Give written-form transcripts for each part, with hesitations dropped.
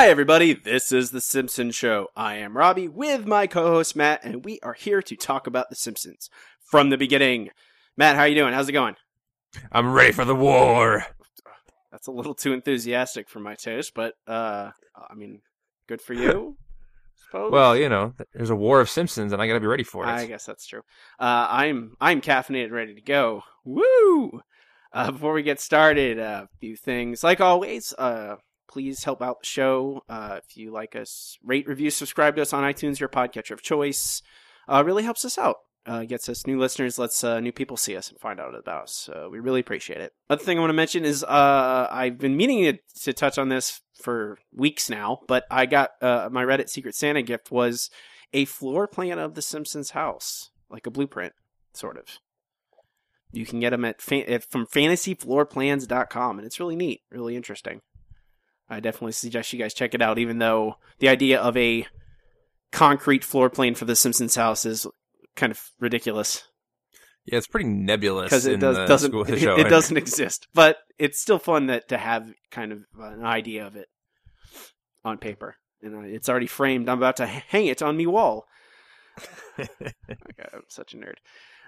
Hi, everybody. This is The Simpsons Show. I am Robbie with my co-host Matt, and we are here to talk about The Simpsons from the beginning. Matt, how are you doing? How's it going? I'm ready for the war. That's a little too enthusiastic for my taste, but, good for you, I suppose. Well, you know, there's a war of Simpsons, and I gotta be ready for it. I guess that's true. I'm caffeinated, ready to go. Woo! Before we get started, a few things. Like always, please help out the show. If you like us, rate, review, subscribe to us on iTunes, your podcatcher of choice. Really helps us out. Gets us new listeners, lets new people see us and find out about us. We really appreciate it. Other thing I want to mention is I've been meaning to touch on this for weeks now, but I got my Reddit Secret Santa gift was a floor plan of the Simpsons house, like a blueprint, sort of. You can get them from fantasyfloorplans.com, and it's really neat, really interesting. I definitely suggest you guys check it out, even though the idea of a concrete floor plan for the Simpsons house is kind of ridiculous. Yeah, it's pretty nebulous because it doesn't exist. But it's still fun to have kind of an idea of it on paper. And it's already framed. I'm about to hang it on me wall. Okay, I'm such a nerd.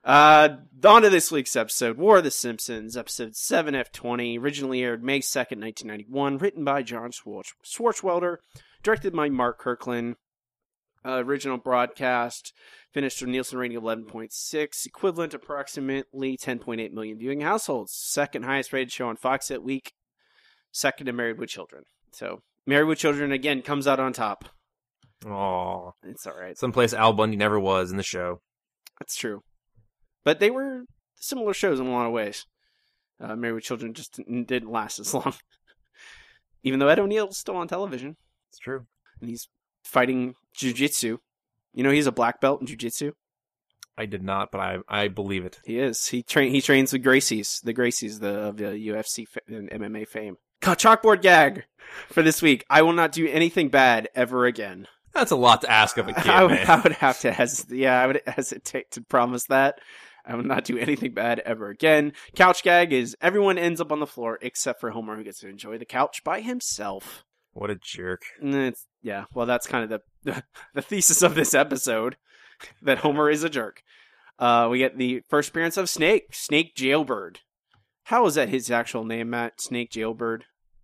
On to this week's episode, War of the Simpsons, episode 7F20, originally aired May 2nd, 1991, written by John Swartzwelder, directed by Mark Kirkland. Original broadcast finished with Nielsen rating of 11.6, equivalent to approximately 10.8 million viewing households. Second highest rated show on Fox that week, second to Married with Children. So, Married with Children, again, comes out on top. Aww. It's alright. Someplace Al Bundy never was in the show. That's true. But they were similar shows in a lot of ways. Married with Children just didn't last as long. Even though Ed O'Neill's still on television. It's true. And he's fighting jiu-jitsu. You know he's a black belt in jiu-jitsu? I did not, but I believe it. He is. He trains with Gracies. The Gracies of the UFC and MMA fame. Chalkboard gag for this week. I will not do anything bad ever again. That's a lot to ask of a kid, I would have to I would hesitate to promise that. I will not do anything bad ever again. Couch gag is everyone ends up on the floor except for Homer, who gets to enjoy the couch by himself. What a jerk. Yeah, well, that's kind of the thesis of this episode, that Homer is a jerk. We get the first appearance of Snake Jailbird. How is that his actual name, Matt? Snake Jailbird?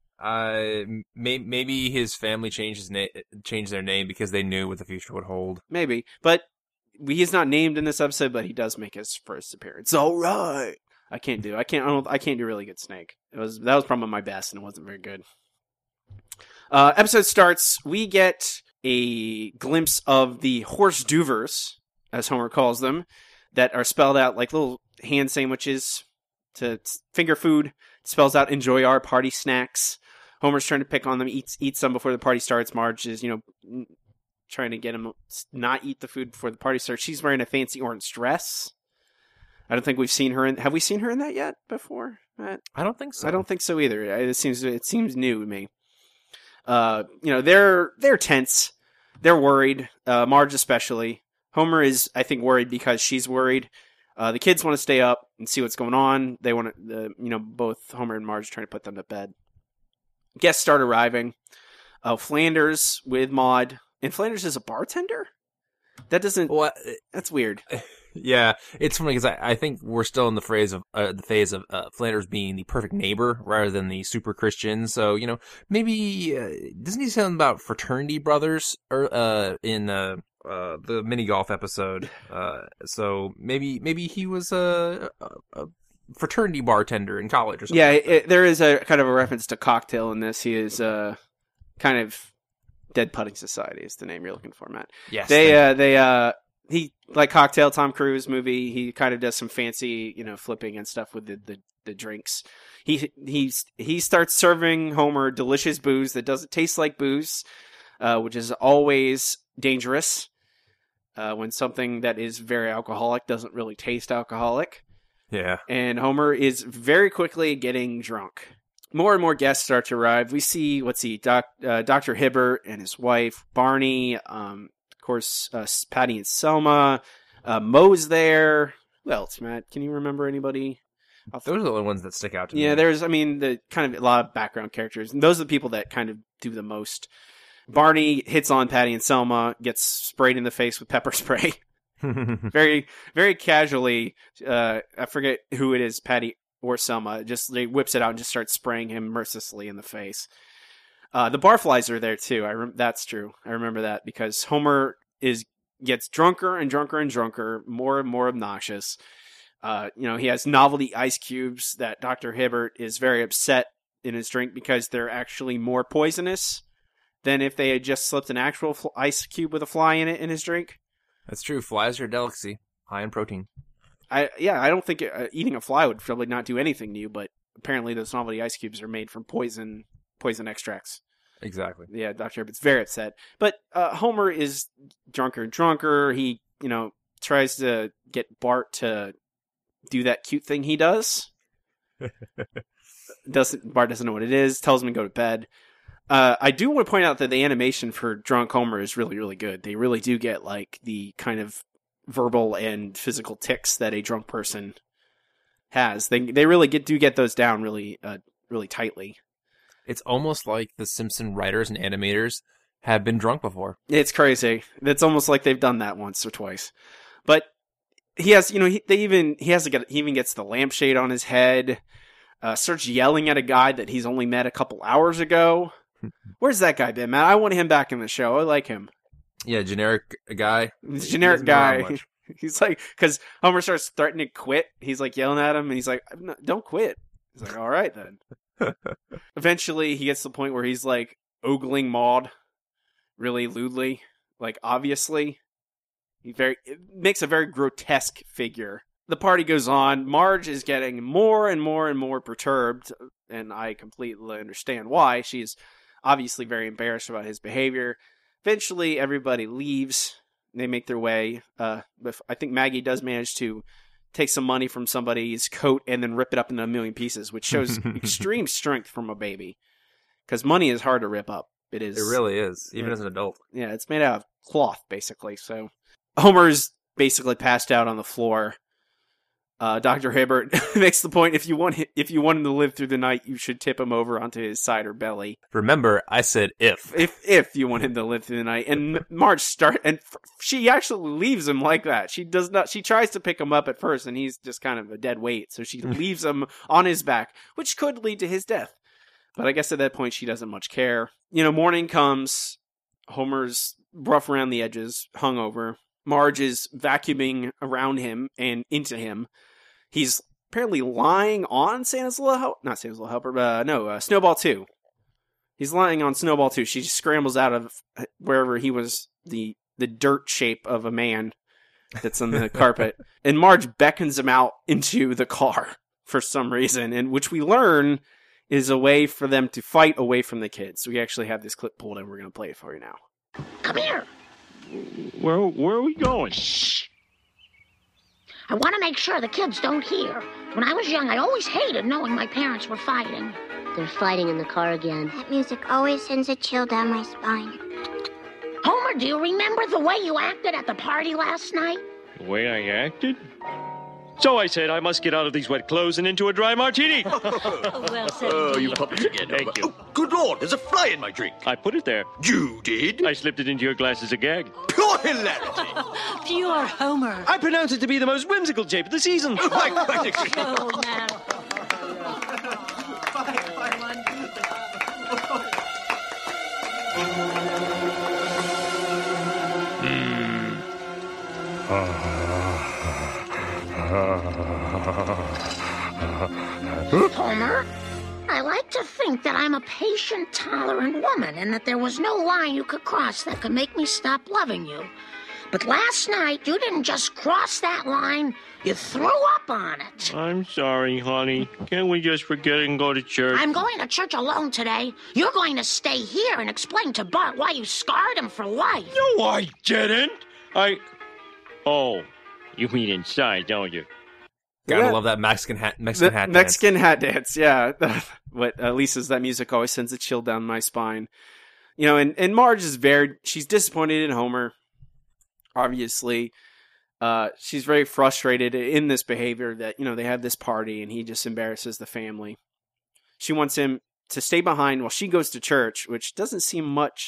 Maybe his family changed their name because they knew what the future would hold. Maybe, but he's not named in this episode, but he does make his first appearance. All right. I can't do really good Snake. That was probably my best, and it wasn't very good. Episode starts. We get a glimpse of the horse duvers, as Homer calls them, that are spelled out like little hand sandwiches to finger food. It spells out "Enjoy our party snacks." Homer's trying to pick on them, eat some before the party starts. Marge is, trying to get him not eat the food before the party starts. She's wearing a fancy orange dress. I don't think we've seen her in. Have we seen her in that yet before, Matt? I don't think so. I don't think so either. It seems new to me. They're tense. They're worried. Marge especially. Homer is, I think, worried because she's worried. The kids want to stay up and see what's going on. They want to, both Homer and Marge trying to put them to bed. Guests start arriving. Flanders with Maude. And Flanders is a bartender? That's weird. Yeah, it's funny because I think we're still in the phase of Flanders being the perfect neighbor rather than the super Christian. So maybe doesn't he sound about fraternity brothers in the mini golf episode? So maybe he was a fraternity bartender in college or something. Yeah, there is a kind of a reference to Cocktail in this. He is kind of Dead Putting Society is the name you're looking for, Matt. Yes, he, like Cocktail, Tom Cruise movie, he kind of does some fancy, flipping and stuff with the drinks. He starts serving Homer delicious booze that doesn't taste like booze, which is always dangerous when something that is very alcoholic doesn't really taste alcoholic. Yeah. And Homer is very quickly getting drunk. More and more guests start to arrive. We see, Dr. Hibbert and his wife, Barney, of course, Patty and Selma. Moe's there. Who else, Matt? Can you remember anybody? Those are the only ones that stick out to me. Yeah, there's, the kind of a lot of background characters. And those are the people that kind of do the most. Barney hits on Patty and Selma, gets sprayed in the face with pepper spray. Very, very casually. I forget who it is, Patty or Selma. Just they whips it out and just starts spraying him mercilessly in the face. The barflies are there too. That's true. I remember that because Homer gets drunker and drunker and drunker, more and more obnoxious. He has novelty ice cubes that Dr. Hibbert is very upset in his drink because they're actually more poisonous than if they had just slipped an actual ice cube with a fly in it in his drink. That's true. Flies are a delicacy, high in protein. I don't think eating a fly would probably not do anything to you, but apparently those novelty ice cubes are made from poison extracts. Exactly. Yeah, Dr. Hibbert's very upset. But Homer is drunker and drunker. He, tries to get Bart to do that cute thing he does. Bart doesn't know what it is, tells him to go to bed. I do want to point out that the animation for Drunk Homer is really, really good. They really do get like the kind of verbal and physical tics that a drunk person has. They really do get those down really, really tightly. It's almost like the Simpson writers and animators have been drunk before. It's crazy. It's almost like they've done that once or twice. But he has, he even gets the lampshade on his head. Starts yelling at a guy that he's only met a couple hours ago. Where's that guy been, man? I want him back in the show. I like him. Yeah, generic guy. He's a generic guy. He's like, because Homer starts threatening to quit. He's like yelling at him, and he's like, "Don't quit." He's like, "All right then." Eventually, he gets to the point where he's like ogling Maude, really lewdly, like obviously. It makes a very grotesque figure. The party goes on. Marge is getting more and more and more perturbed, and I completely understand why. She's obviously very embarrassed about his behavior. Eventually, everybody leaves. They make their way. I think Maggie does manage to take some money from somebody's coat and then rip it up into a million pieces, which shows extreme strength from a baby. Because money is hard to rip up. It is. It really is, even as an adult. Yeah, it's made out of cloth, basically. So Homer's basically passed out on the floor. Dr. Hibbert makes the point: if you want him to live through the night, you should tip him over onto his side or belly. Remember, I said if. If you want him to live through the night, and Marge she actually leaves him like that. She does not. She tries to pick him up at first, and he's just kind of a dead weight. So she leaves him on his back, which could lead to his death. But I guess at that point, she doesn't much care. Morning comes. Homer's rough around the edges, hungover. Marge is vacuuming around him and into him. He's apparently lying on Snowball 2. He's lying on Snowball 2. She just scrambles out of wherever he was, the dirt shape of a man that's on the carpet. And Marge beckons him out into the car for some reason, and which we learn is a way for them to fight away from the kids. So we actually have this clip pulled and we're going to play it for you now. Come here. Where are we going? Shh. I want to make sure the kids don't hear. When I was young, I always hated knowing my parents were fighting. They're fighting in the car again. That music always sends a chill down my spine. Homer, do you remember the way you acted at the party last night? The way I acted? So I said I must get out of these wet clothes and into a dry martini. Well said. Oh, you puppets again. Thank you. Oh, good Lord, there's a fly in my drink. I put it there. You did? I slipped it into your glass as a gag. Pure hilarity. Pure Homer. I pronounce it to be the most whimsical jape of the season. I quite agree. Oh, man. Homer, I like to think that I'm a patient, tolerant woman and that there was no line you could cross that could make me stop loving you. But last night, you didn't just cross that line, you threw up on it. I'm sorry, honey. Can't we just forget it and go to church? I'm going to church alone today. You're going to stay here and explain to Bart why you scarred him for life. No, I didn't. Oh, you mean inside, don't you? Gotta Yeah. love that Mexican hat dance. Mexican hat dance, yeah. What Lisa's that music always sends a chill down my spine. And Marge is she's disappointed in Homer. Obviously, she's very frustrated in this behavior that, they have this party and he just embarrasses the family. She wants him to stay behind while she goes to church, which doesn't seem much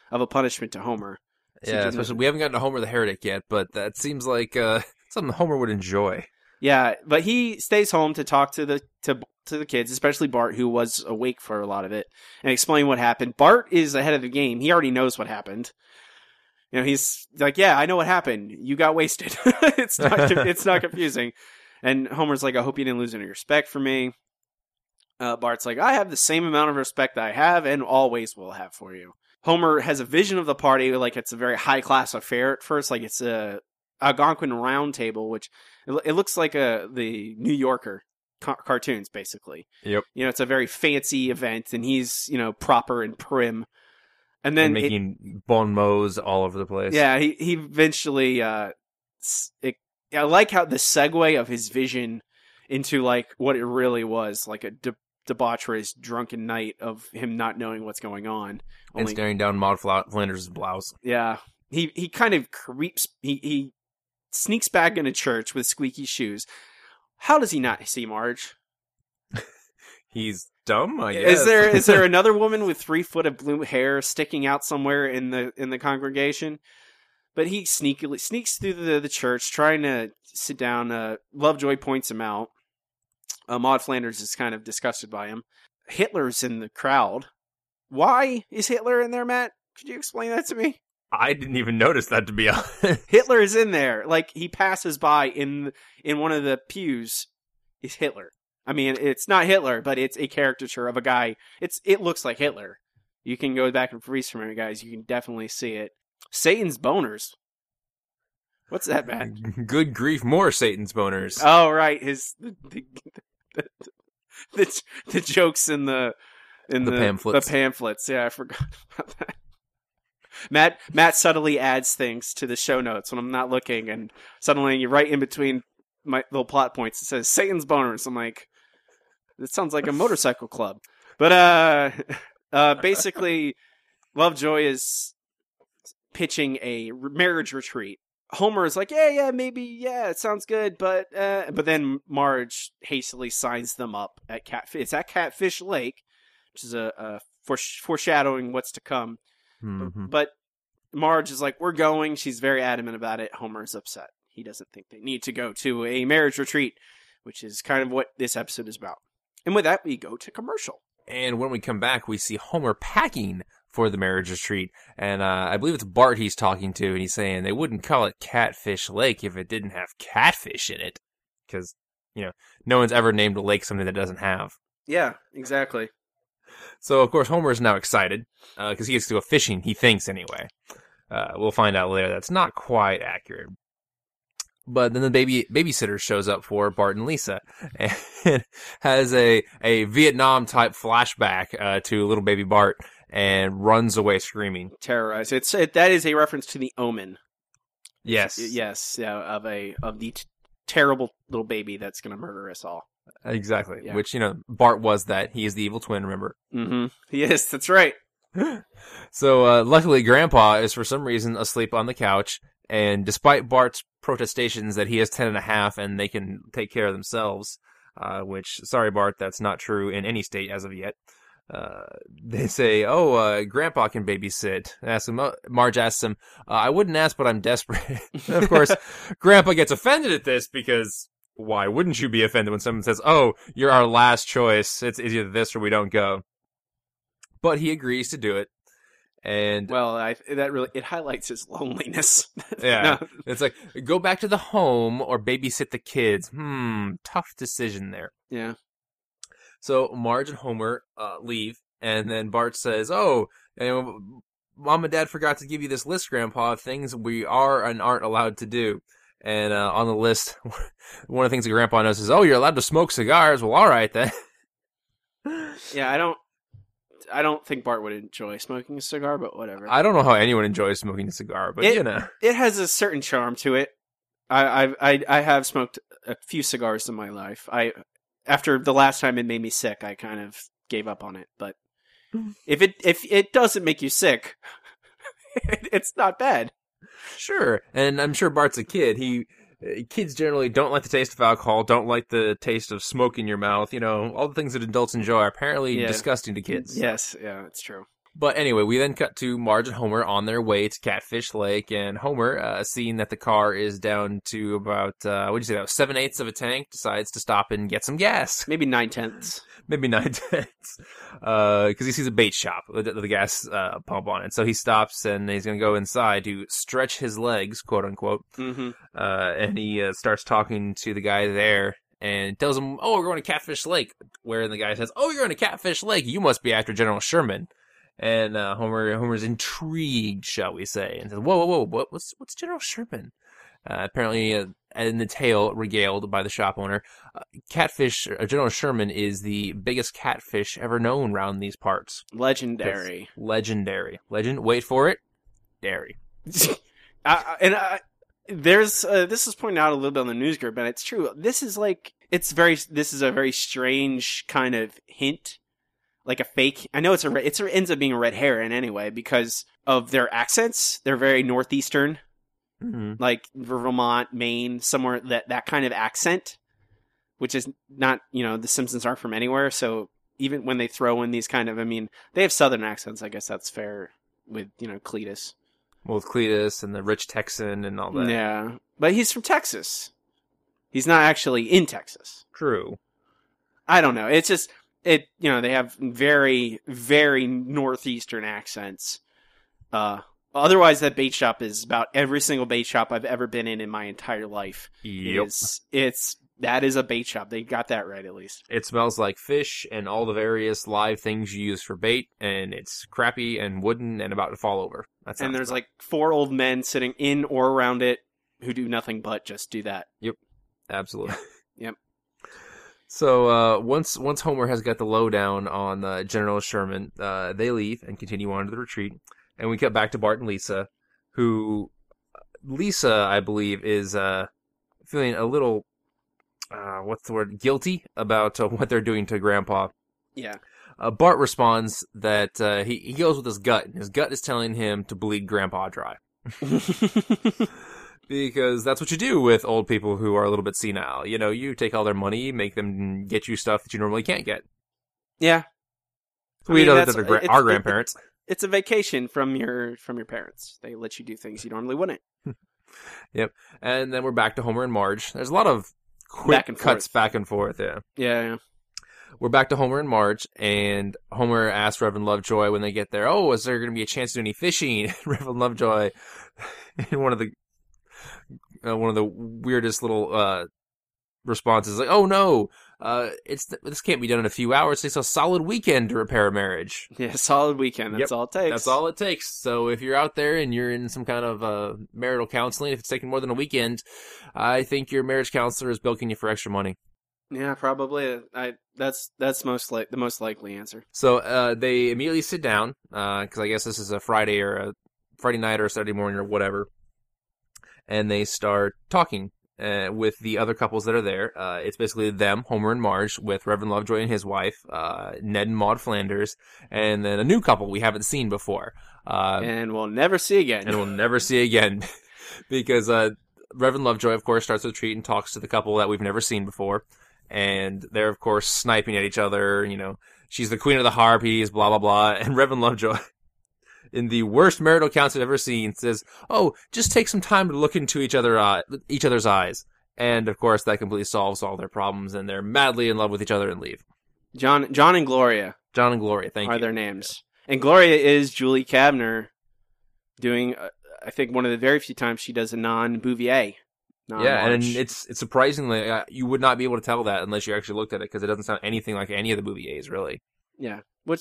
of a punishment to Homer. So Yeah, especially we haven't gotten to Homer the Heretic yet, but that seems like something Homer would enjoy. Yeah, but he stays home to talk to the kids, especially Bart, who was awake for a lot of it, and explain what happened. Bart is ahead of the game. He already knows what happened. You know, he's like, "Yeah, I know what happened. You got wasted." It's not confusing. And Homer's like, "I hope you didn't lose any respect for me." Bart's like, "I have the same amount of respect that I have and always will have for you." Homer has a vision of the party like it's a very high class affair at first, like it's a Algonquin Round Table, which it looks like the New Yorker cartoons, basically. Yep. You know, it's a very fancy event, and he's, you know, proper and prim. And then making bon mots all over the place. Yeah, he eventually. I like how the segue of his vision into like what it really was, like a debaucherous drunken night of him not knowing what's going on and staring down Maud Flanders' blouse. Yeah, he kind of creeps. He sneaks back into church with squeaky shoes. How does he not see Marge? He's dumb, I guess. Is there another woman with 3 foot of blue hair sticking out somewhere in the congregation? But he sneakily sneaks through the church, trying to sit down. Lovejoy points him out. Maud Flanders is kind of disgusted by him. Hitler's in the crowd. Why is Hitler in there, Matt? Could you explain that to me? I didn't even notice that, to be honest. Hitler is in there. Like, he passes by in one of the pews. Is Hitler. I mean, it's not Hitler, but it's a caricature of a guy. It looks like Hitler. You can go back and freeze from it, guys. You can definitely see it. Satan's boners. What's that, Matt? Good grief, more Satan's boners. Oh, right. The jokes in the pamphlets. The pamphlets. Yeah, I forgot about that. Matt subtly adds things to the show notes when I'm not looking, and suddenly right in between my little plot points, it says Satan's boners. I'm like, it sounds like a motorcycle club. But basically, Lovejoy is pitching a marriage retreat. Homer is like, maybe, it sounds good, but then Marge hastily signs them up at It's at Catfish Lake, which is a foreshadowing what's to come. Mm-hmm. But Marge is like, we're going. She's very adamant about it. Homer is upset. He doesn't think they need to go to a marriage retreat, which is kind of what this episode is about. And with that, we go to commercial. And when we come back, we see Homer packing for the marriage retreat. And I believe it's Bart he's talking to, and he's saying they wouldn't call it Catfish Lake if it didn't have catfish in it. Because, no one's ever named a lake something that doesn't have. Yeah, exactly. So, of course, Homer is now excited, because he gets to go fishing, he thinks anyway. We'll find out later that's not quite accurate. But then the babysitter shows up for Bart and Lisa and has a Vietnam-type flashback to little baby Bart and runs away screaming. Terrorized. That is a reference to The Omen. Yes. Yes, yeah, of the terrible little baby that's going to murder us all. Exactly. Yeah. Which, Bart was that. He is the evil twin, remember? Mm-hmm. Yes, that's right. So, luckily, Grandpa is for some reason asleep on the couch, and despite Bart's protestations that he is 10 and a half and they can take care of themselves, which, sorry, Bart, that's not true in any state as of yet. They say, Grandpa can babysit. Marge asks him, I wouldn't ask, but I'm desperate. Of course, Grandpa gets offended at this because why wouldn't you be offended when someone says, you're our last choice. It's either this or we don't go. But he agrees to do it. And it highlights his loneliness. Yeah. No. It's like, go back to the home or babysit the kids. Tough decision there. Yeah. So Marge and Homer leave, and then Bart says, Mom and Dad forgot to give you this list, Grandpa, of things we are and aren't allowed to do. And on the list, one of the things that Grandpa knows is, you're allowed to smoke cigars. Well, all right, then. Yeah, I don't think Bart would enjoy smoking a cigar, but whatever. I don't know how anyone enjoys smoking a cigar, but it has a certain charm to it. I have smoked a few cigars in my life. After the last time it made me sick, I kind of gave up on it. But if it doesn't make you sick, it's not bad. Sure, and I'm sure Bart's a kid. Kids generally don't like the taste of alcohol, don't like the taste of smoke in your mouth. All the things that adults enjoy are apparently disgusting to kids. Yes, yeah, it's true. But anyway, we then cut to Marge and Homer on their way to Catfish Lake, and Homer, seeing that the car is down to about, what'd you say, that was 7/8 of a tank, decides to stop and get some gas. Maybe 9/10. Maybe 9/10. Because he sees a bait shop with the gas pump on it. So he stops and he's going to go inside to stretch his legs, quote unquote. Mm-hmm. And he starts talking to the guy there and tells him, "Oh, we're going to Catfish Lake." Where the guy says, "Oh, you're going to Catfish Lake. You must be after General Sherman." And Homer's intrigued, shall we say, and says, "Whoa, what's General Sherman?" Apparently, in the tale regaled by the shop owner, General Sherman is the biggest catfish ever known around these parts. Legendary. Legendary. Legend. Wait for it. Dairy. There's this is pointed out a little bit on the news group, and it's true. This is a very strange kind of hint, like a fake. I know it ends up being a red herring anyway because of their accents. They're very northeastern. Mm-hmm. Like Vermont, Maine, somewhere that kind of accent, which is not, the Simpsons aren't from anywhere. So even when they throw in these kind of, they have southern accents. I guess that's fair with, Cletus. Well, with Cletus and the rich Texan and all that. Yeah. But he's from Texas. He's not actually in Texas. True. I don't know. It's just, they have very, very northeastern accents. Otherwise, that bait shop is about every single bait shop I've ever been in my entire life. Yep. That is a bait shop. They got that right, at least. It smells like fish and all the various live things you use for bait, and it's crappy and wooden and about to fall over. And there's like 4 old men sitting in or around it who do nothing but just do that. Yep. Absolutely. Yep. So once Homer has got the lowdown on General Sherman, they leave and continue on to the retreat. And we cut back to Bart and Lisa, who, Lisa, I believe, is feeling a little, guilty about what they're doing to Grandpa. Yeah. Bart responds that he goes with his gut, and his gut is telling him to bleed Grandpa dry. Because that's what you do with old people who are a little bit senile. You take all their money, make them get you stuff that you normally can't get. Yeah. We know that they're our grandparents. It's a vacation from your parents. They let you do things you normally wouldn't. Yep. And then we're back to Homer and Marge. There's a lot of quick cuts back and forth. Yeah. Yeah. We're back to Homer and Marge, and Homer asks Reverend Lovejoy when they get there, "Oh, is there going to be a chance to do any fishing?" Reverend Lovejoy, in one of the weirdest little responses, like, "Oh no, this can't be done in a few hours. It takes a solid weekend to repair a marriage." Yeah, solid weekend. That's all it takes. That's all it takes. So if you're out there and you're in some kind of marital counseling, if it's taking more than a weekend, I think your marriage counselor is bilking you for extra money. Yeah, probably. That's the most likely answer. So they immediately sit down because I guess this is a Friday night or a Saturday morning or whatever, and they start talking with the other couples that are there. It's basically them, Homer and Marge, with Reverend Lovejoy and his wife, Ned and Maude Flanders, and then a new couple we haven't seen before. And we'll never see again. Because Reverend Lovejoy, of course, starts the retreat and talks to the couple that we've never seen before. And they're, of course, sniping at each other. She's the queen of the harpies, blah, blah, blah. And Reverend Lovejoy, in the worst marital counsel I've ever seen, says, "Oh, just take some time to look into each other's eyes." And, of course, that completely solves all their problems, and they're madly in love with each other and leave. John and Gloria. John and Gloria, thank you. Are their names. And Gloria is Julie Kavner doing, I think, one of the very few times she does a non-Bouvier. Yeah, and it's surprisingly, you would not be able to tell that unless you actually looked at it, because it doesn't sound anything like any of the Bouviers, really. Yeah.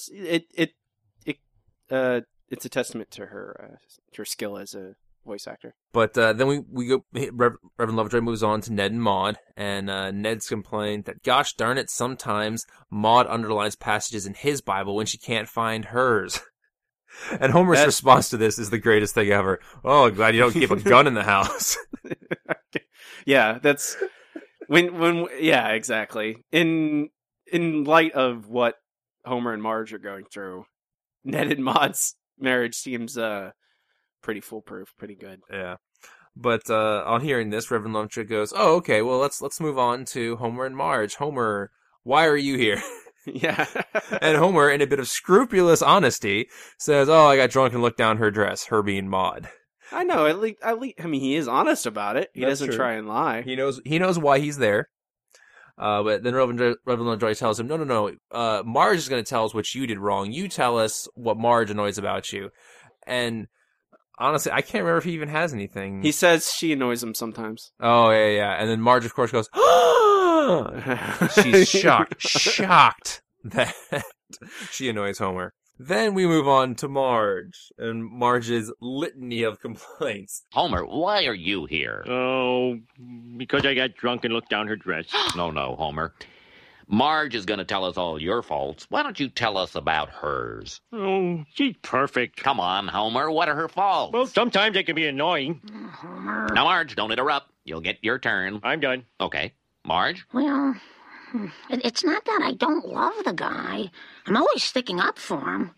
It's a testament to her skill as a voice actor. But then we go. Reverend Lovejoy moves on to Ned and Maude, and Ned's complained that, gosh darn it, sometimes Maude underlines passages in his Bible when she can't find hers. And Homer's response to this is the greatest thing ever. "Oh, glad you don't keep a gun in the house." Yeah, that's when yeah, exactly. In light of what Homer and Marge are going through, Ned and Maude's marriage seems pretty foolproof, pretty good. Yeah. But on hearing this, Reverend Lovejoy goes, "Oh, okay, well let's move on to Homer and Marge. Homer, why are you here?" Yeah. And Homer, in a bit of scrupulous honesty, says, "Oh, I got drunk and looked down her dress," her being Maude. I know. At least, I mean, he is honest about it. He That's doesn't true. try and lie. He knows why he's there. But then Reverend Joy tells him, no. Marge is going to tell us what you did wrong. You tell us what Marge annoys about you. And honestly, I can't remember if he even has anything. He says she annoys him sometimes. Oh, yeah. And then Marge, of course, goes, she's shocked that she annoys Homer. Then we move on to Marge and Marge's litany of complaints. Homer, why are you here? Oh, because I got drunk and looked down her dress. No, Homer. Marge is going to tell us all your faults. Why don't you tell us about hers? Oh, she's perfect. Come on, Homer. What are her faults? Well, sometimes they can be annoying. Homer. Now, Marge, don't interrupt. You'll get your turn. I'm done. Okay. Marge? Well, it's not that I don't love the guy. I'm always sticking up for him.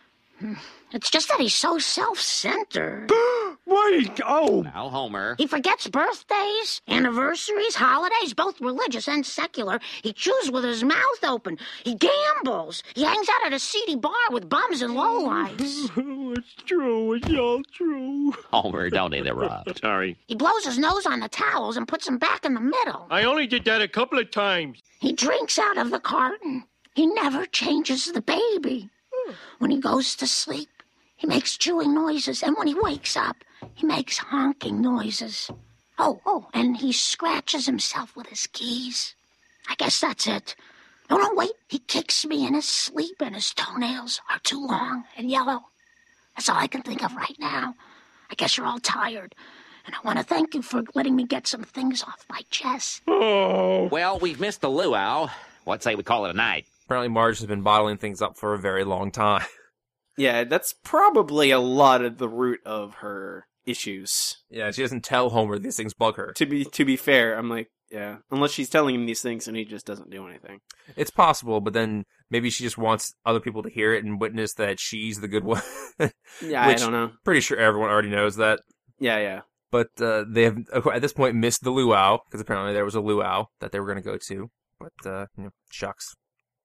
It's just that he's so self-centered. What? Oh! Now, Homer. He forgets birthdays, anniversaries, holidays, both religious and secular. He chews with his mouth open. He gambles. He hangs out at a seedy bar with bums and lowlifes. It's true. It's all true. Homer, don't interrupt. Sorry. He blows his nose on the towels and puts them back in the middle. I only did that a couple of times. He drinks out of the carton. He never changes the baby. When he goes to sleep, he makes chewing noises, and when he wakes up, he makes honking noises. Oh, and he scratches himself with his keys. I guess that's it. No, wait. He kicks me in his sleep, and his toenails are too long and yellow. That's all I can think of right now. I guess you're all tired, and I want to thank you for letting me get some things off my chest. Oh. Well, we've missed the luau. What say we call it a night? Apparently Marge has been bottling things up for a very long time. Yeah, that's probably a lot of the root of her issues. Yeah, she doesn't tell Homer these things bug her. To be fair, I'm like, yeah, unless she's telling him these things and he just doesn't do anything. It's possible, but then maybe she just wants other people to hear it and witness that she's the good one. Yeah, I don't know. Pretty sure everyone already knows that. Yeah. But they have, at this point, missed the luau, because apparently there was a luau that they were going to go to. But, shucks.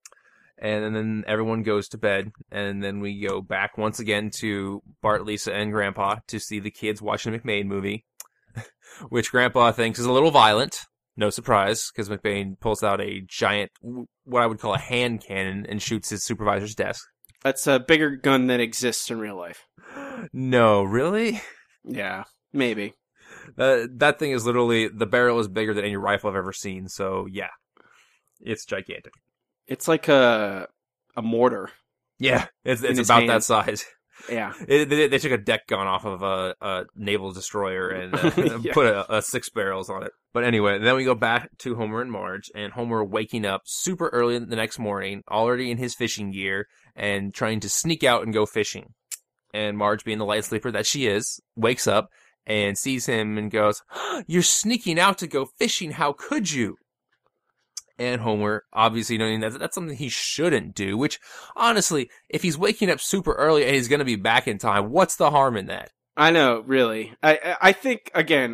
And then everyone goes to bed, and then we go back once again to Bart, Lisa, and Grandpa to see the kids watching a McBain movie, which Grandpa thinks is a little violent. No surprise, because McBain pulls out a giant, what I would call a hand cannon, and shoots his supervisor's desk. That's a bigger gun than exists in real life. No, really? Yeah, maybe. That thing is literally, the barrel is bigger than any rifle I've ever seen, so yeah. It's gigantic. It's like a mortar. Yeah, it's his about hand. that size. Yeah. They took a deck gun off of a naval destroyer and Yeah. put a 6 barrels on it. But anyway, then we go back to Homer and Marge, and Homer waking up super early the next morning, already in his fishing gear, and trying to sneak out and go fishing. And Marge, being the light sleeper that she is, wakes up and sees him and goes, "You're sneaking out to go fishing, how could you?" And Homer, obviously knowing that that's something he shouldn't do, which, honestly, if he's waking up super early and he's going to be back in time, what's the harm in that? I know, really. I think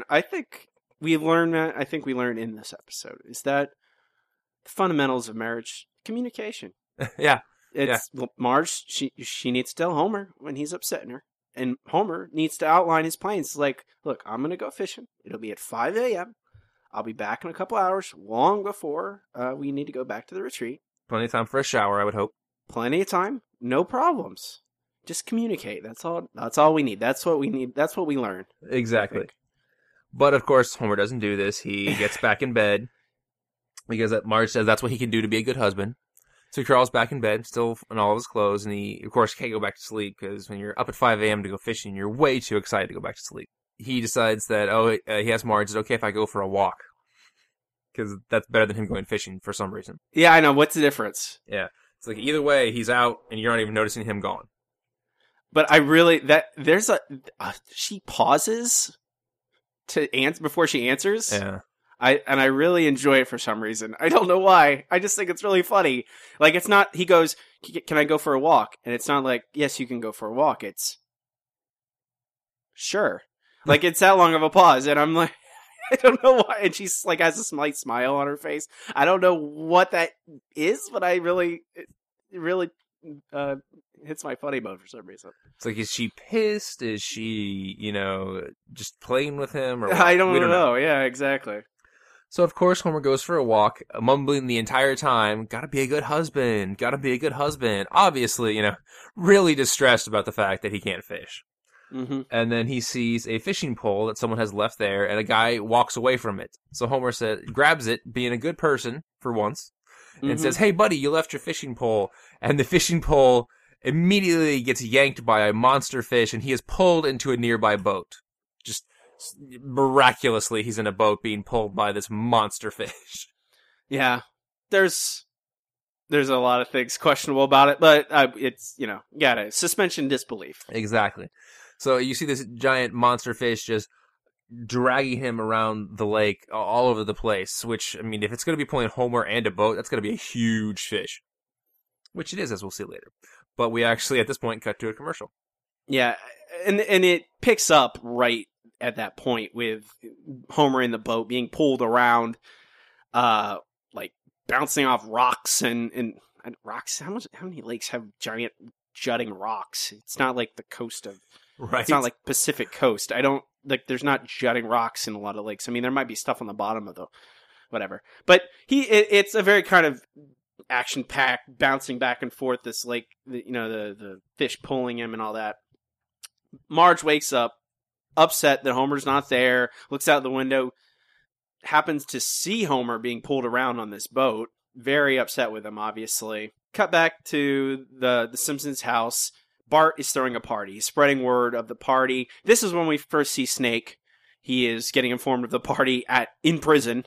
we learned that. I think we learned in this episode is that the fundamentals of marriage, communication. Yeah. Well, Marge, she needs to tell Homer when he's upsetting her. And Homer needs to outline his plans. Like, look, I'm going to go fishing. It'll be at 5 a.m. I'll be back in a couple hours, long before we need to go back to the retreat. Plenty of time for a shower, I would hope. Plenty of time, no problems. Just communicate. That's all we need. That's what we need. That's what we learn. Exactly. But of course, Homer doesn't do this. He gets back in bed because Marge says that's what he can do to be a good husband. So he crawls back in bed, still in all of his clothes, and he, of course, can't go back to sleep because when you're up at 5 a.m. to go fishing, you're way too excited to go back to sleep. He decides that, he asks Marge, is it okay if I go for a walk? Because that's better than him going fishing for some reason. Yeah, I know. What's the difference? Yeah. It's like, either way, he's out, and you're not even noticing him gone. But I really, she pauses to answer before she answers. Yeah. I really enjoy it for some reason. I don't know why. I just think it's really funny. Like, it's not, he goes, can I go for a walk? And it's not like, yes, you can go for a walk. It's, sure. Like, it's that long of a pause. And I'm like, I don't know why. And she's like has a slight smile on her face. I don't know what that is, but it really hits my funny bone for some reason. It's like, is she pissed? Is she, just playing with him? Or what? I don't We know. Yeah, exactly. So, of course, Homer goes for a walk, mumbling the entire time, gotta be a good husband, gotta be a good husband. Obviously, really distressed about the fact that he can't fish. Mm-hmm. And then he sees a fishing pole that someone has left there, and a guy walks away from it. So Homer grabs it, being a good person for once, and says, "Hey, buddy, you left your fishing pole." And the fishing pole immediately gets yanked by a monster fish, and he is pulled into a nearby boat. Just miraculously, he's in a boat being pulled by this monster fish. Yeah, there's a lot of things questionable about it, but it's, gotta suspension disbelief. Exactly. So you see this giant monster fish just dragging him around the lake all over the place, which, I mean, if it's going to be pulling Homer and a boat, that's going to be a huge fish. Which it is, as we'll see later. But we actually, at this point, cut to a commercial. Yeah, and it picks up right at that point with Homer in the boat being pulled around, like bouncing off rocks and rocks. How many lakes have giant jutting rocks? It's not like the coast of, right? It's not like Pacific coast. There's not jutting rocks in a lot of lakes. I mean, there might be stuff on the bottom of the whatever, but it's a very kind of action-packed, bouncing back and forth. This lake, the fish pulling him and all that. Marge wakes up, upset that Homer's not there, looks out the window, happens to see Homer being pulled around on this boat, very upset with him, obviously. Cut back to the Simpsons' house. Bart is throwing a party. He's spreading word of the party. This is when we first see Snake. He is getting informed of the party in prison.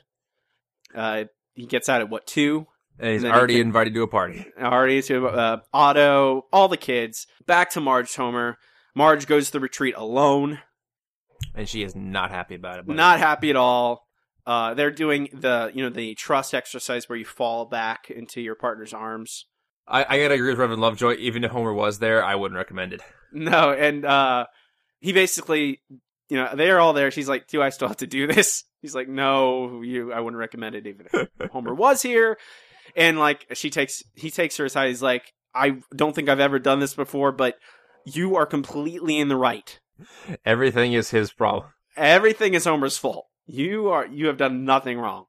He gets out at 2? And he's already invited to a party. Already to Otto, all the kids. Back to Marge's Homer. Marge goes to the retreat alone. And she is not happy about it. Buddy. Not happy at all. They're doing the trust exercise where you fall back into your partner's arms. I gotta agree with Reverend Lovejoy. Even if Homer was there, I wouldn't recommend it. No, and he basically, they're all there. She's like, "Do I still have to do this?" He's like, "No, I wouldn't recommend it even if Homer was here." And like he takes her aside. He's like, "I don't think I've ever done this before, but you are completely in the right. Everything is his problem. Everything is Homer's fault. You have done nothing wrong."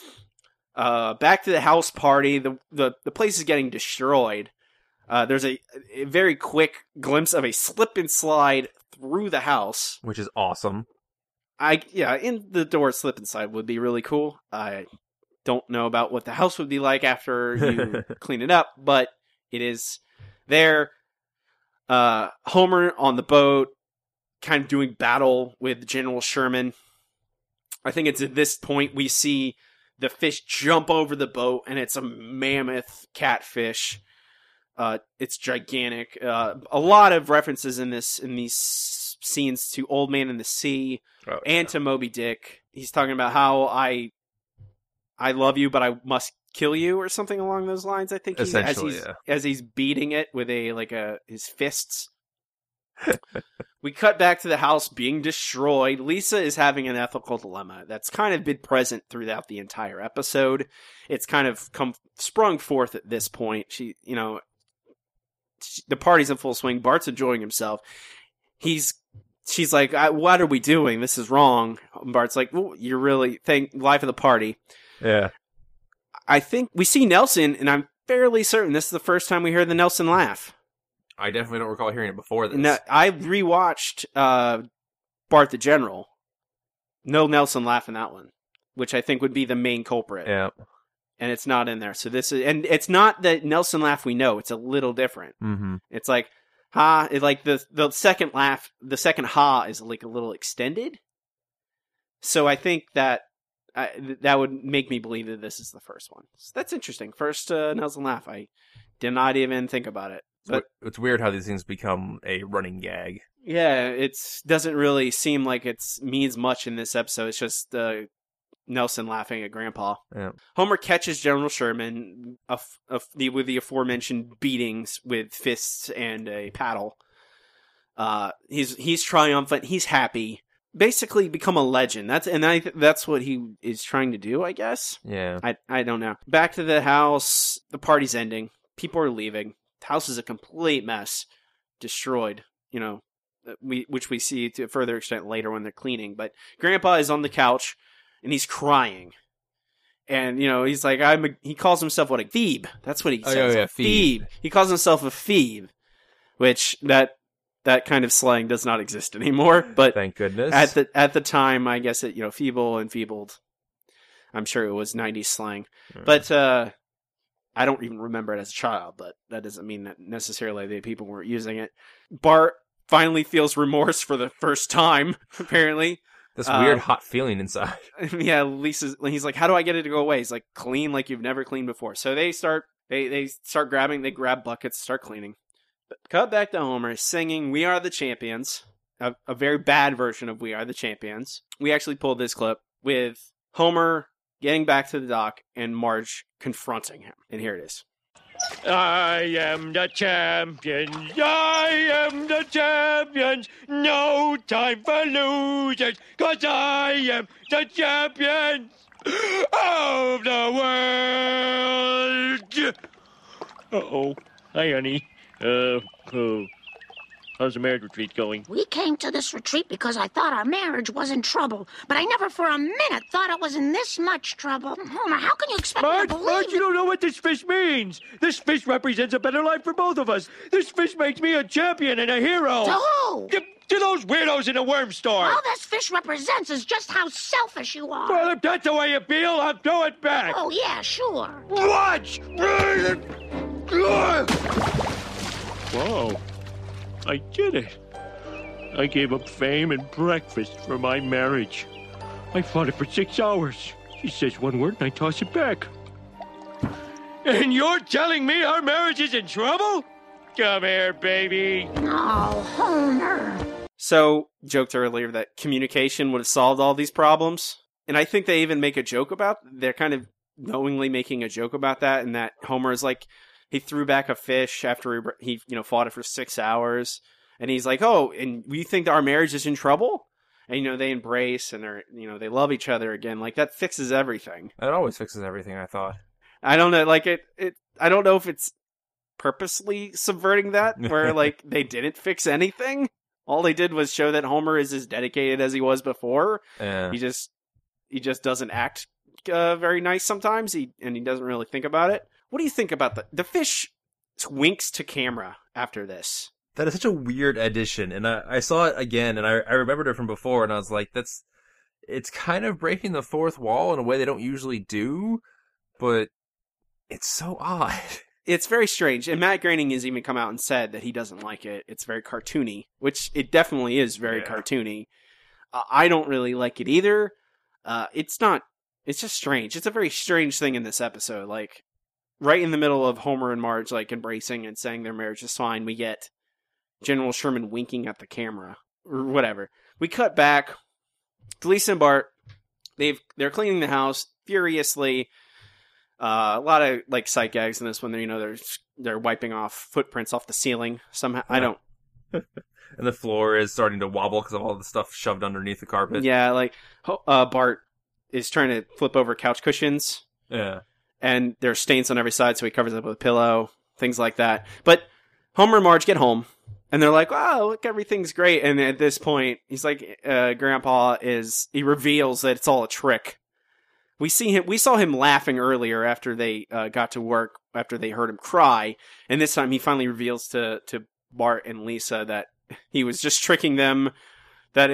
Back to the house party. The place is getting destroyed. There's a very quick glimpse of a slip and slide through the house, which is awesome. In the door slip and slide would be really cool. I don't know about what the house would be like after you clean it up, but it is there. Homer on the boat, kind of doing battle with General Sherman. I think it's at this point we see the fish jump over the boat, and it's a mammoth catfish. It's gigantic. A lot of references in these scenes to Old Man in the Sea and to Moby Dick. He's talking about how I love you, but I must kill you, or something along those lines. I think as he's beating it with his fists. We cut back to the house being destroyed. Lisa is having an ethical dilemma that's kind of been present throughout the entire episode. It's kind of sprung forth at this point. The party's in full swing. Bart's enjoying himself. She's like, "What are we doing? This is wrong." And Bart's like, "Well, you're really life of the party." Yeah. I think we see Nelson, and I'm fairly certain this is the first time we hear the Nelson laugh. I definitely don't recall hearing it before this. No, I rewatched Bart the General. No Nelson laugh in that one, which I think would be the main culprit. Yeah. And it's not in there. So and it's not the Nelson laugh we know. It's a little different. Mm-hmm. It's like, ha, the second laugh, the second ha is like a little extended. So I think that would make me believe that this is the first one. So that's interesting. First Nelson laugh. I did not even think about it. But it's weird how these things become a running gag. Yeah, it doesn't really seem like it means much in this episode. It's just Nelson laughing at Grandpa. Yeah. Homer catches General Sherman with the aforementioned beatings with fists and a paddle. He's triumphant. He's happy. basically become a legend. That's what he is trying to do, I guess. Yeah. I don't know. Back to the house. The party's ending. People are leaving. The house is a complete mess. Destroyed. Which we see to a further extent later when they're cleaning. But Grandpa is on the couch and he's crying. And, he's like, he calls himself what, a Phoebe. That's what he says. Oh, yeah, Phoebe. He calls himself a Phoebe, which that kind of slang does not exist anymore. But thank goodness. At the time, I guess it, feeble and feebled. I'm sure it was 90s slang. Mm. But, I don't even remember it as a child, but that doesn't mean that necessarily the people weren't using it. Bart finally feels remorse for the first time, apparently. This weird hot feeling inside. Yeah, he's like, how do I get it to go away? He's like, clean like you've never cleaned before. So they grab buckets, start cleaning. But cut back to Homer singing We Are the Champions, a very bad version of We Are the Champions. We actually pulled this clip with Homer getting back to the dock and Marge confronting him. And here it is. I am the champion. I am the champion. No time for losers, 'cause I am the champion of the world. Uh-oh. Hi, honey. How's the marriage retreat going? We came to this retreat because I thought our marriage was in trouble, but I never for a minute thought it was in this much trouble. Homer, how can you expect me to believe Marge, you don't know what this fish means. This fish represents a better life for both of us. This fish makes me a champion and a hero. To who? To those weirdos in the worm store. All this fish represents is just how selfish you are. Well, if that's the way you feel, I'll throw it back. Oh, yeah, sure. Watch! Whoa. I did it. I gave up fame and breakfast for my marriage. I fought it for 6 hours. She says one word and I toss it back. And you're telling me our marriage is in trouble? Come here, baby. Oh, Homer. So, joked earlier that communication would have solved all these problems. And I think they even make a joke about, they're kind of knowingly making a joke about that, and that Homer is like, he threw back a fish after he fought it for 6 hours. And he's like, oh, and you think that our marriage is in trouble? And, they embrace and they love each other again. Like, that fixes everything. It always fixes everything, I thought. I don't know, like, I don't know if it's purposely subverting that, where, like, they didn't fix anything. All they did was show that Homer is as dedicated as he was before. Yeah. He just doesn't act very nice sometimes, he doesn't really think about it. What do you think about the fish winks to camera after this? That is such a weird addition, and I saw it again, and I remembered it from before, and I was like, it's kind of breaking the fourth wall in a way they don't usually do, but it's so odd. It's very strange, and Matt Groening has even come out and said that he doesn't like it. It's very cartoony, which it definitely is very cartoony. I don't really like it either. It's just strange. It's a very strange thing in this episode, like, right in the middle of Homer and Marge, like, embracing and saying their marriage is fine, we get General Sherman winking at the camera, or whatever. We cut back to Lisa and Bart. They're cleaning the house furiously. A lot of, like, sight gags in this one. They're wiping off footprints off the ceiling somehow. I don't. And the floor is starting to wobble because of all the stuff shoved underneath the carpet. Yeah, like, Bart is trying to flip over couch cushions. Yeah. And there are stains on every side, so he covers it with a pillow, things like that. But Homer and Marge get home, and they're like, wow, look, everything's great. And at this point, he's like, Grandpa he reveals that it's all a trick. We saw him laughing earlier after they got to work, after they heard him cry. And this time he finally reveals to Bart and Lisa that he was just tricking them, that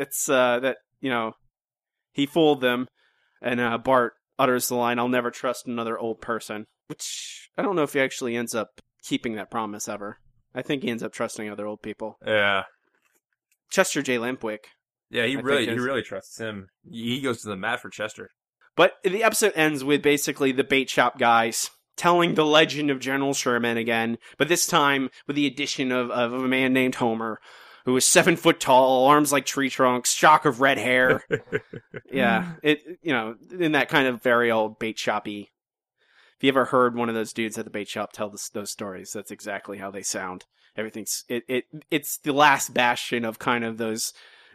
he fooled them. And Bart utters the line, I'll never trust another old person, which I don't know if he actually ends up keeping that promise ever. I think he ends up trusting other old people. Yeah. Chester J. Lampwick. Yeah, he really trusts him. He goes to the mat for Chester. But the episode ends with basically the bait shop guys telling the legend of General Sherman again, but this time with the addition of a man named Homer, who is 7 foot tall, arms like tree trunks, shock of red hair. Yeah, in that kind of very old bait shoppy. If you ever heard one of those dudes at the bait shop tell those stories, that's exactly how they sound. Everything's it's the last bastion of kind of those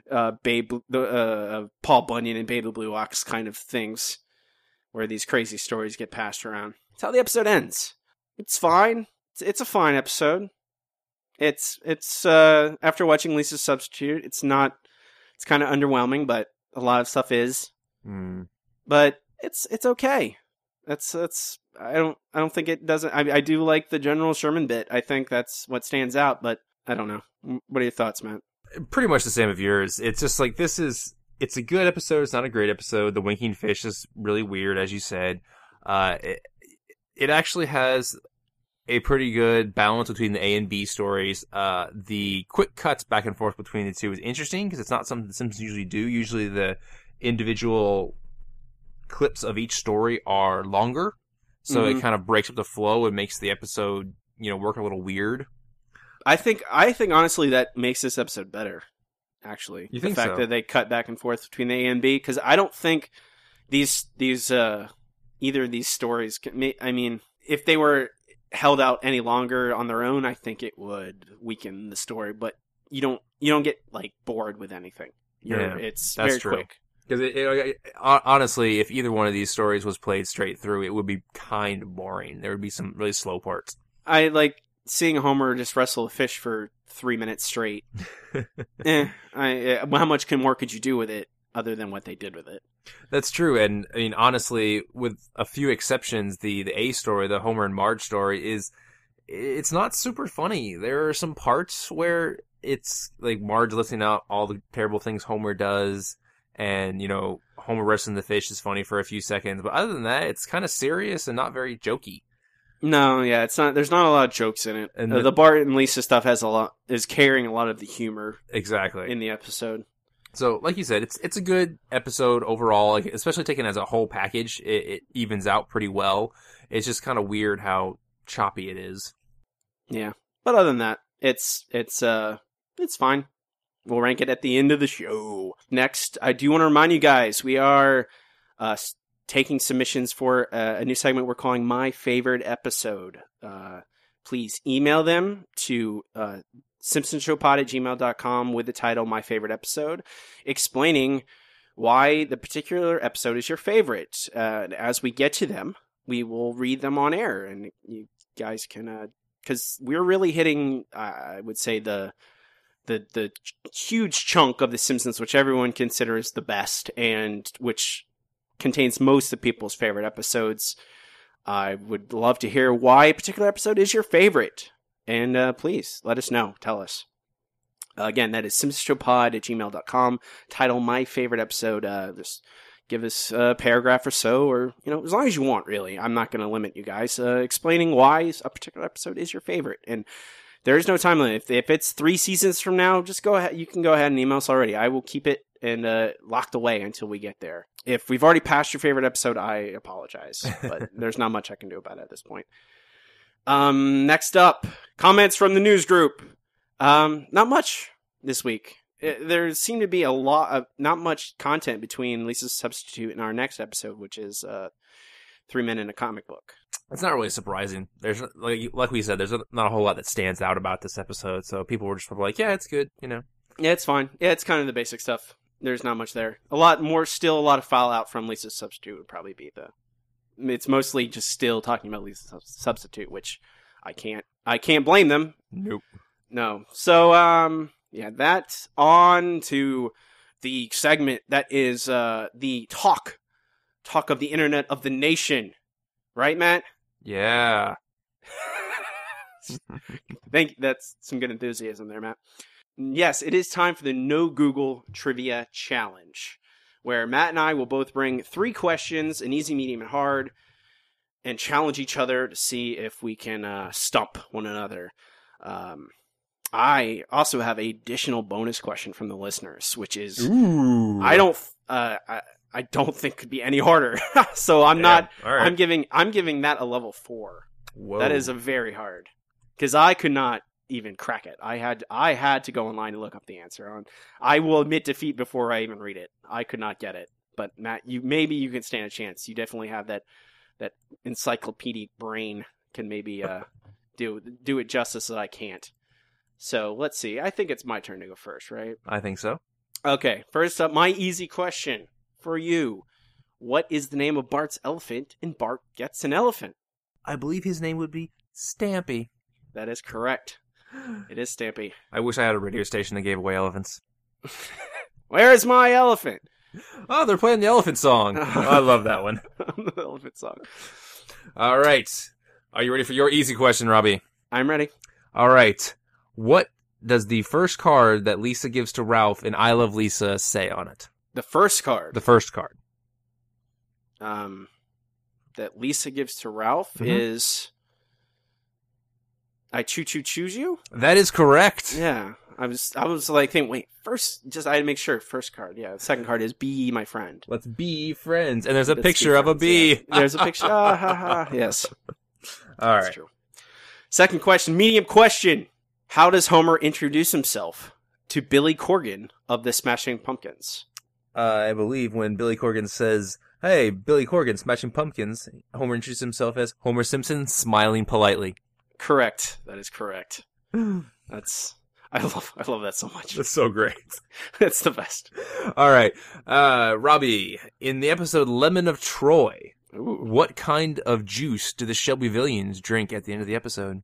Paul Bunyan and Babe the Blue Ox kind of things, where these crazy stories get passed around. That's how the episode ends. It's fine. It's a fine episode. It's after watching Lisa's Substitute, it's kind of underwhelming, but a lot of stuff is. But it's okay. That's I don't think it doesn't. I do like the General Sherman bit. I think that's what stands out, but I don't know. What are your thoughts, Matt? Pretty much the same of yours. It's just like it's a good episode. It's not a great episode. The winking fish is really weird, as you said. It actually has a pretty good balance between the A and B stories. The quick cuts back and forth between the two is interesting because it's not something the Simpsons usually do. Usually the individual clips of each story are longer, so it kind of breaks up the flow and makes the episode, work a little weird. I think honestly that makes this episode better. Actually, you think the fact so? that they cut back and forth between the A and B, because I don't think these either of these stories can, I mean, if they were held out any longer on their own, I think it would weaken the story. But you don't get like bored with anything. It's that's very true. quick. Because honestly, if either one of these stories was played straight through, it would be kind of boring. There would be some really slow parts. I like seeing Homer just wrestle a fish for 3 minutes straight. How much more could you do with it other than what they did with it? That's true, and I mean, honestly, with a few exceptions, the A story, the Homer and Marge story, it's not super funny. There are some parts where it's like Marge listing out all the terrible things Homer does, and Homer wrestling the fish is funny for a few seconds, but other than that, it's kind of serious and not very jokey. No, yeah, it's not. There's not a lot of jokes in it. And the Bart and Lisa stuff is carrying a lot of the humor exactly in the episode. So, like you said, it's a good episode overall. Like, especially taken as a whole package, it evens out pretty well. It's just kind of weird how choppy it is. Yeah, but other than that, it's fine. We'll rank it at the end of the show. Next, I do want to remind you guys, we are taking submissions for a new segment we're calling My Favorite Episode. Please email them to simpsonshowpod@gmail.com with the title My Favorite Episode, explaining why the particular episode is your favorite. As we get to them, we will read them on air, and you guys can, because we're really hitting, I would say, the huge chunk of The Simpsons, which everyone considers the best, and which contains most of people's favorite episodes. I would love to hear why a particular episode is your favorite. And please, let us know. Tell us. Again, that is simpsonshowpod@gmail.com. Title My Favorite Episode. Just give us a paragraph or so, or, as long as you want, really. I'm not going to limit you guys. Explaining why a particular episode is your favorite. And there is no time limit. If it's 3 seasons from now, just go ahead. You can go ahead and email us already. I will keep it and locked away until we get there. If we've already passed your favorite episode, I apologize. But there's not much I can do about it at this point. Next up, comments from the news group. Not much this week. There seemed to be a lot of not much content between Lisa's Substitute and our next episode, which is 3 Men in a Comic Book. It's not really surprising. There's like we said, there's not a whole lot that stands out about this episode, so people were just probably like, yeah, it's good, Yeah, it's fine. Yeah, it's kind of the basic stuff. There's not much there. A lot of fallout from Lisa's Substitute would probably be it's mostly just still talking about Lisa's Substitute, which I can't blame them. Nope. No. So, that's on to the segment that is the talk of the internet of the nation. Right, Matt? Yeah. That's some good enthusiasm there, Matt. Yes, it is time for the No Google Trivia Challenge, where Matt and I will both bring 3 questions, an easy, medium, and hard, and challenge each other to see if we can stump one another. I also have an additional bonus question from the listeners, which is I don't think could be any harder. So I'm not. Right. I'm giving that a level 4. Whoa. That is a very hard, because I could not even crack it. I had to go online and look up the answer. I will admit defeat before I even read it. I could not get it. But Matt, maybe you can stand a chance. You definitely have that encyclopedic brain. Can maybe do it justice that I can't. So let's see. I think it's my turn to go first, right? I think so. Okay, first up, my easy question for you. What is the name of Bart's elephant in Bart Gets an Elephant? I believe his name would be Stampy. That is correct. It is Stampy. I wish I had a radio station that gave away elephants. Where is my elephant? Oh, they're playing the elephant song. I love that one. The elephant song. All right. Are you ready for your easy question, Robbie? I'm ready. All right. What does the first card that Lisa gives to Ralph in I Love Lisa say on it? The first card. The first card. That Lisa gives to Ralph is I choose you? That is correct. Yeah. I was like thinking, wait, I had to make sure first card. Yeah, the second card is be my friend. Let's be friends. And there's a Let's picture be of a friends, bee. yeah. There's a picture. Yes. All right. That's true. Second question, medium question. How does Homer introduce himself to Billy Corgan of the Smashing Pumpkins? I believe when Billy Corgan says, "Hey, Billy Corgan, Smashing Pumpkins," Homer introduces himself as Homer Simpson, smiling politely. Correct. That is correct. I love that so much. That's so great. It's the best. All right. Robbie, in the episode Lemon of Troy, what kind of juice do the Shelbyvillians drink at the end of the episode?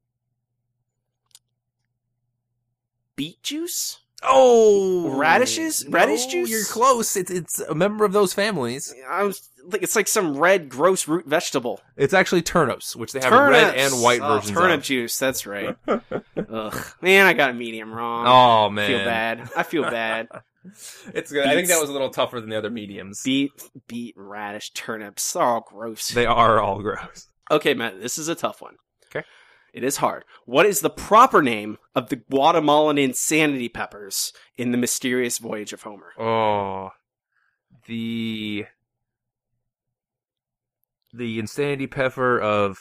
Beet juice? Oh, radishes? Radish juice? You're close. It's a member of those families. It's like some red, gross root vegetable. It's actually turnips, which they have red and white versions of. Turnip juice, that's right. Ugh. Man, I got a medium wrong. Oh, man. I feel bad. It's good. I think that was a little tougher than the other mediums. Beet, radish, turnips, they're all gross. They are all gross. Okay, Matt, this is a tough one. Okay. It is hard. What is the proper name of the Guatemalan insanity peppers in The Mysterious Voyage of Homer? Oh, the insanity pepper of,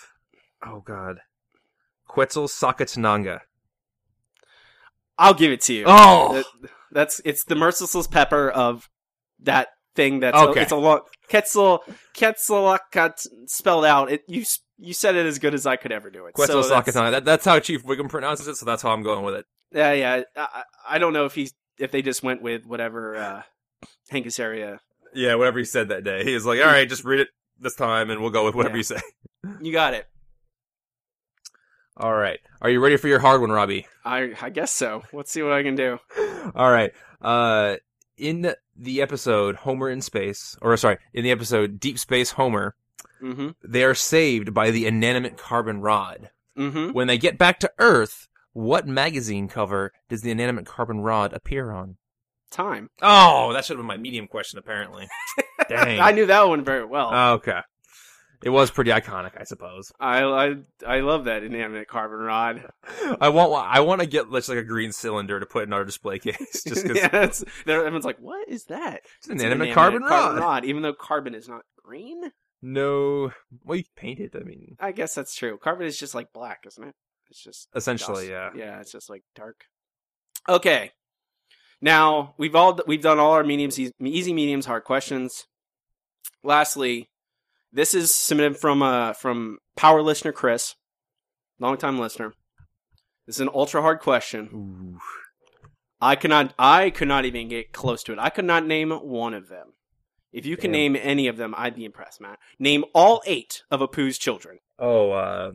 Quetzalcoatlanga. I'll give it to you. Oh, it's the merciless pepper of that thing that's okay. It's a long Quetzalcoatl spelled out. You said it as good as I could ever do it. Quetzalcoatlanga. That's how Chief Wiggum pronounces it, so that's how I'm going with it. Yeah. I don't know if they just went with whatever Hank Azaria. Yeah, whatever he said that day. He was like, all right, just read it this time, and we'll go with whatever you say. You got it. All right. Are you ready for your hard one, Robbie? I guess so. Let's see what I can do. All right. In the episode Homer in Space, in the episode Deep Space Homer, they are saved by the inanimate carbon rod. When they get back to Earth, what magazine cover does the inanimate carbon rod appear on? Time. Oh, that should have been my medium question, apparently. Dang. I knew that one very well. Okay. It was pretty iconic, I suppose. I love that inanimate carbon rod. I want to get like a green cylinder to put in our display case, just because. Everyone's like, "What is that?" It's an inanimate carbon rod, even though carbon is not green. No, well, you can paint it. I mean, I guess that's true. Carbon is just like black, isn't it? It's just essentially, dust. Yeah, it's just like dark. Okay, now we've done all our easy, mediums, hard questions. Lastly, this is submitted from Power Listener Chris, longtime listener. This is an ultra hard question. Ooh. I could not even get close to it. I could not name one of them. If you can name any of them, I'd be impressed, Matt. Name all 8 of Apu's children. Oh,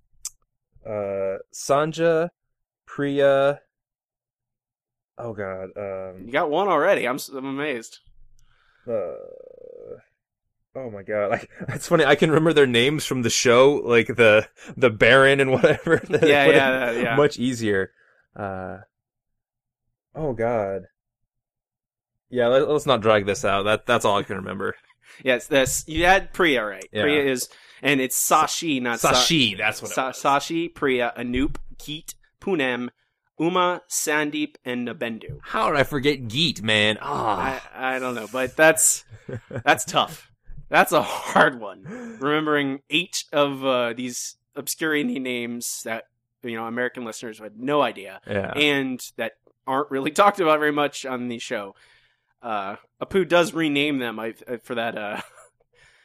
Sanja, Priya. Oh God. You got one already. I'm amazed. Oh my God! Like, it's funny. I can remember their names from the show, like the Baron and whatever. Yeah. Much easier. Oh God. Yeah, let's not drag this out. That's all I can remember. Yes, you had Priya, right? Yeah. Priya is, and it's Sashi, not Sashi. That's what it was. Sashi, Priya, Anoop, Geet, Poonam, Uma, Sandeep, and Nabendu. How did I forget Geet, man? I don't know, but that's tough. That's a hard one. Remembering 8 of these obscure Indian names that American listeners had no idea, and that aren't really talked about very much on the show. Apu does rename them for that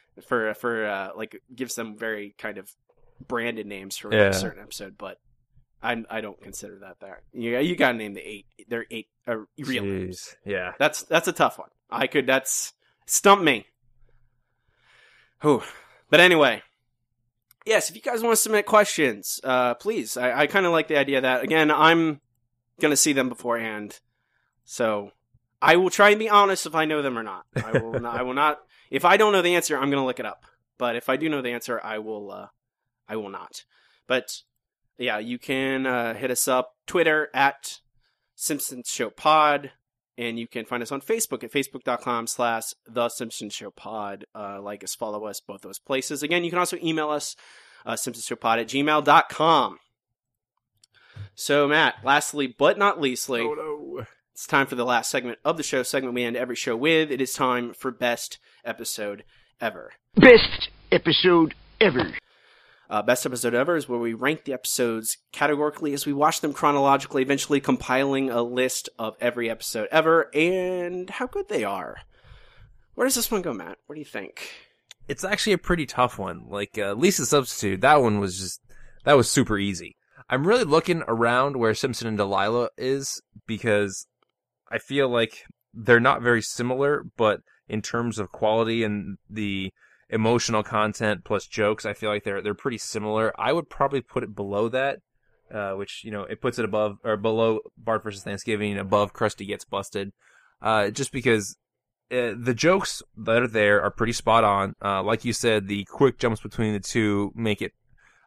for like gives them very kind of branded names for a certain episode, but I don't consider that there. You got to name the 8. They're 8 real names. Yeah. That's a tough one. That's stump me. Whew. But anyway, yes, if you guys want to submit questions, please. I kind of like the idea that, again, I'm going to see them beforehand. So I will try and be honest if I know them or not. I will not. If I don't know the answer, I'm going to look it up. But if I do know the answer, I will not. But yeah, you can hit us up Twitter at Simpsons Show Pod, and you can find us on Facebook at facebook.com/The Simpsons Show Pod. Like us, follow us, both those places. Again, you can also email us simpsonsshowpod@gmail.com. So Matt, lastly but not leastly, it's time for the last segment of the show. Segment we end every show with. It is time for Best Episode Ever. Best episode ever. Best Episode Ever is where we rank the episodes categorically as we watch them chronologically, eventually compiling a list of every episode ever and how good they are. Where does this one go, Matt? What do you think? It's actually a pretty tough one. Like, Lisa Substitute, that was super easy. I'm really looking around where Simpson and Delilah is because I feel like they're not very similar, but in terms of quality and the emotional content plus jokes, I feel like they're pretty similar. I would probably put it below that, which, it puts it above or below Bart vs. Thanksgiving, above Krusty Gets Busted, just because the jokes that are there are pretty spot on. Like you said, the quick jumps between the two make it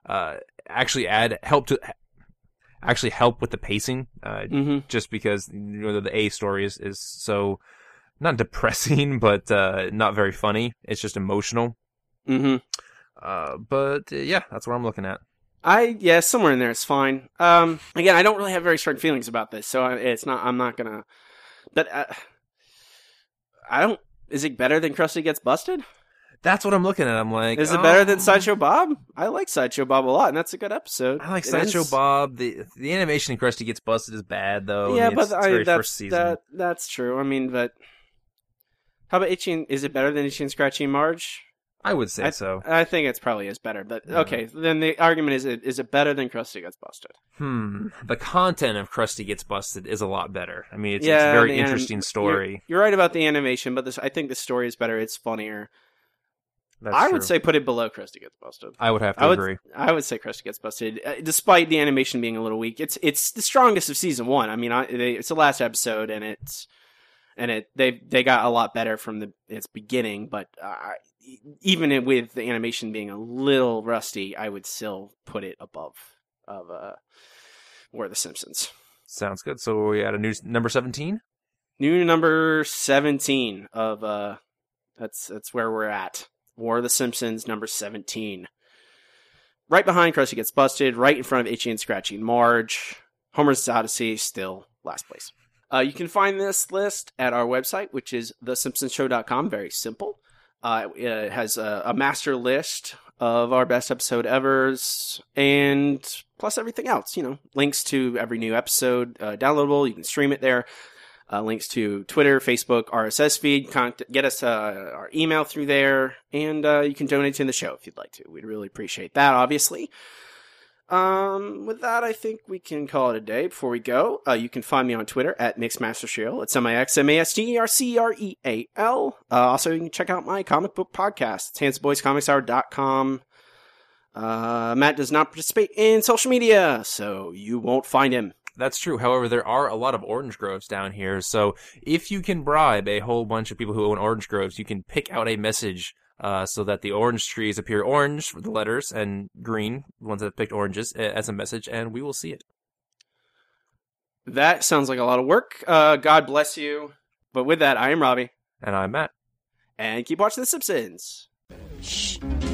help with the pacing, just because the A story is so not depressing, but not very funny. It's just emotional. But yeah, that's what I'm looking at. Somewhere in there is fine. Again, I don't really have very strong feelings about this, so I'm not gonna. But I don't. Is it better than Krusty Gets Busted? That's what I'm looking at. I'm like, is it better than Sideshow Bob? I like Sideshow Bob a lot, and that's a good episode. I like Sideshow Bob. The animation in Krusty Gets Busted is bad, though. Yeah, it's very first season. That's true. I mean, but how about Itchy and, is it better than Itchy and Scratchy and Marge? I would say so. I think it's probably is better, but okay. Then the argument is it better than Krusty Gets Busted? The content of Krusty Gets Busted is a lot better. I mean, it's a very interesting story. You're right about the animation, but I think the story is better. It's funnier. I would say put it below Krusty Gets Busted. I would have to agree. I would say Krusty Gets Busted, despite the animation being a little weak. It's the strongest of season 1. I mean, it's the last episode, and they got a lot better from its beginning. But even with the animation being a little rusty, I would still put it above War of the Simpsons. Sounds good. So we at a new number 17. New number 17 of that's where we're at. War of the Simpsons, number 17. Right behind Krusty Gets Busted, right in front of Itchy and Scratchy and Marge. Homer's Odyssey, still last place. You can find this list at our website, which is thesimpsonshow.com. Very simple. It has a master list of our best episode evers, and plus everything else. Links to every new episode, downloadable. You can stream it there. Links to Twitter, Facebook, RSS feed. Get us our email through there, and you can donate to the show if you'd like to. We'd really appreciate that, obviously. With that, I think we can call it a day. Before we go, you can find me on Twitter at MixMasterCreal. It's MixMasterCreal. Also, you can check out my comic book podcast. It's HandsBoysComicsHour.com. Matt does not participate in social media, so you won't find him. That's true. However, there are a lot of orange groves down here, so if you can bribe a whole bunch of people who own orange groves, you can pick out a message so that the orange trees appear orange for the letters and green, the ones that picked oranges, as a message, and we will see it. That sounds like a lot of work. God bless you. But with that, I am Robbie. And I'm Matt. And keep watching The Simpsons. Shh.